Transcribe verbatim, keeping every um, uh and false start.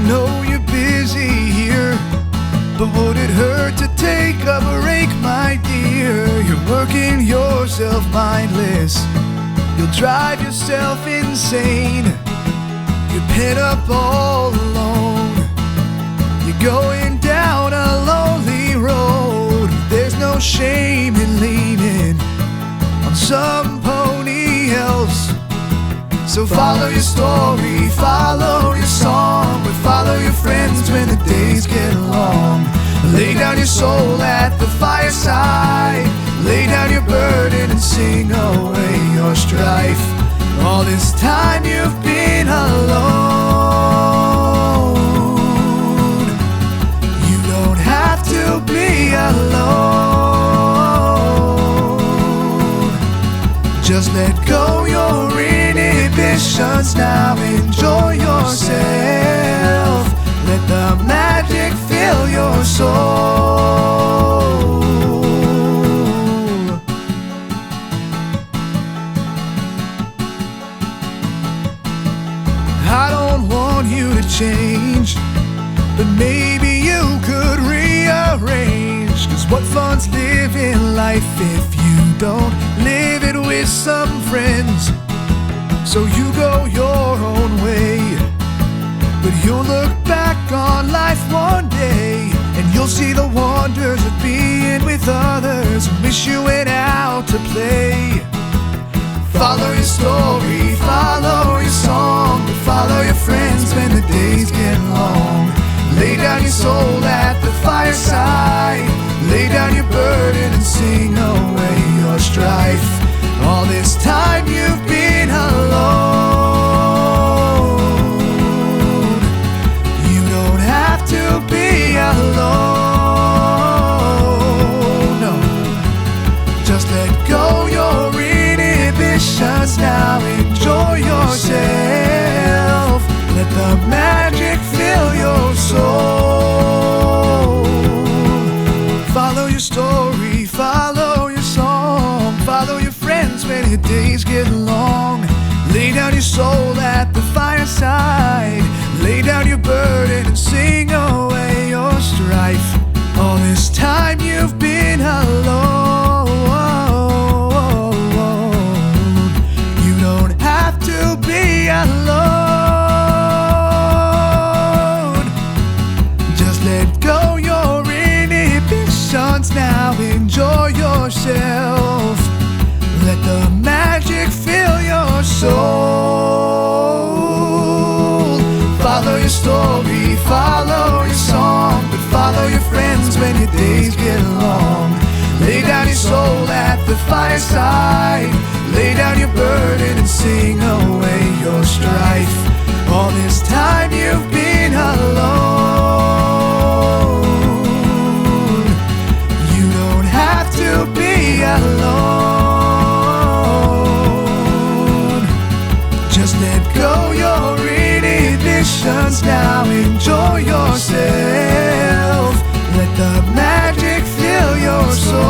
know you're busy here, but would it hurt to take a break, my dear? You're working yourself mindless, you'll drive yourself insane. You're pent up all alone, you're going down a lonely road. There's no shame in leaning on somebody else. So follow your story, follow your song, but follow your friends when the days get long. Lay down your soul at the fireside, lay down your burden and sing away your strife. All this time you've been alone, you don't have to be alone. Just let go your inhibitions now, enjoy yourself. Let the magic fill your soul. I don't want you to change, but maybe you could rearrange. Cause what fun's living life if you don't live it with some friends? So you go your own way, but you'll look back on life one day, and you'll see the wonders of being with others who wish you went out to play. Follow your story, follow your song, but follow your friends when the days get long. Lay down your soul at the fireside, lay down your burden and sing away your strife. All this time you've been alone, you don't have to be alone, no. Just let go your inhibitions now, enjoy yourself. Let the magic fill your soul. Follow your story, follow your song, follow your friends when your days get long. Lay down your soul at the fireside, lay down your burden and sing away your strife. All this time you've been alone, you don't have to be alone. Just let go your inhibitions now, enjoy yourself. Let the magic fill your soul. Follow your story, follow your song, but follow your friends when your days get long. Lay down your soul at the fireside, lay down your burden and sing away your strife. All this time you've been alone, you don't have to be alone. Just let go your inhibitions now, enjoy yourself. Let the magic fill your soul.